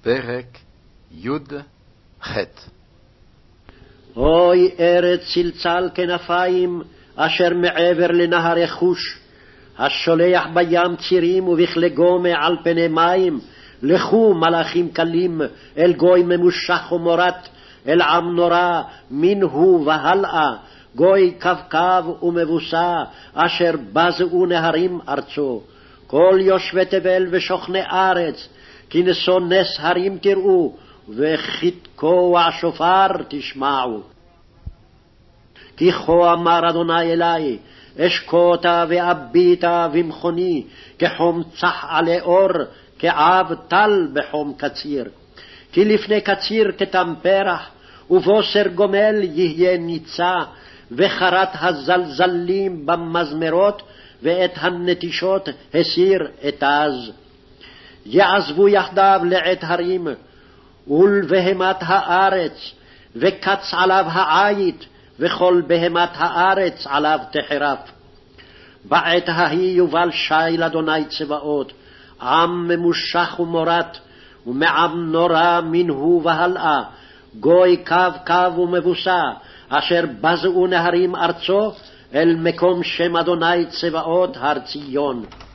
פרק י"ח. אוי ארץ צלצל כנפיים, אשר מעבר לנהר יחוש, השולח בים צירים ובכלי גומה על פני מים. לכו מלאכים קלים אל גוי ממושך ומורת, אל עם נורא מנהו והלאה, גוי קבקב ומבוסה, אשר בזעו נהרים ארצו. כל יושבי תבל ושוכני ארץ, כי נשוא נס הרים תראו, וכתקוע שופר תשמעו. כי כה אמר אדוני אלי, אשקוטה ואביטה במכוני, כחום צח עלי אור, כעב טל בחום קציר. כי לפני קציר כתם פרח, ובוסר גומל יהיה ניצה, וחרת הזלזלים במזמרות, ואת הנטישות הסיר אתז. יעזבו יחדיו לעת הרים, ולבהמת הארץ, וקץ עליו העית, וכל בהמת הארץ עליו תחרף. בעת ההיא יובל שי לאדוני צבאות, עם ממושך ומורת, ומעם נורא מנהו והלאה, גוי קו ומבוסה, אשר בזעו נהרים ארצו, אל מקום שם אדוני צבאות הר ציון.